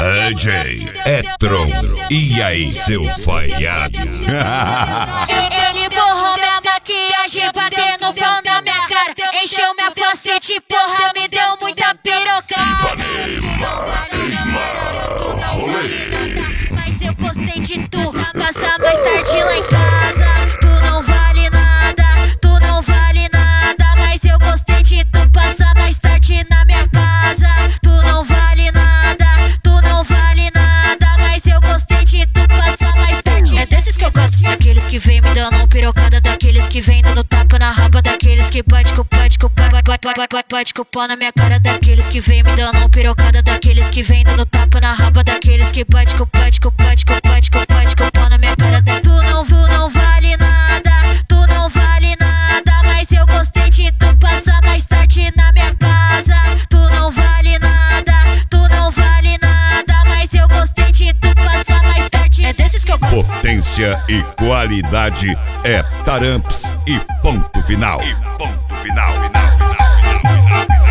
DJ Etron, e aí seu falhado? Ele borrou minha maquiagem, batendo pão na minha cara, encheu minha facete, porra, me deu muita piroca. Mas eu gostei de tu, passar mais tarde lá em casa. Tu não vale nada, tu não vale nada, mas eu gostei de tu, passar mais tarde na minha casa. Tu não vale nada, tu não vale nada, mas eu gostei de tu, passar mais tarde. É desses que eu gosto, daqueles que vem me dando pirocada, daqueles que vem dando tapa na raba, daqueles que bate com pau na minha cara, daqueles que vem me dando pirocada, daqueles que vem dando tapa na raba, daqueles que bate com pau na minha cara. Tu não vale nada, tu não vale nada, mas eu gostei de tu, passar mais tarde na minha casa. Tu não vale nada, tu não vale nada, mas eu gostei de tu, passar mais tarde. É desses que eu gosto. Potência e qualidade é Taramps e ponto final.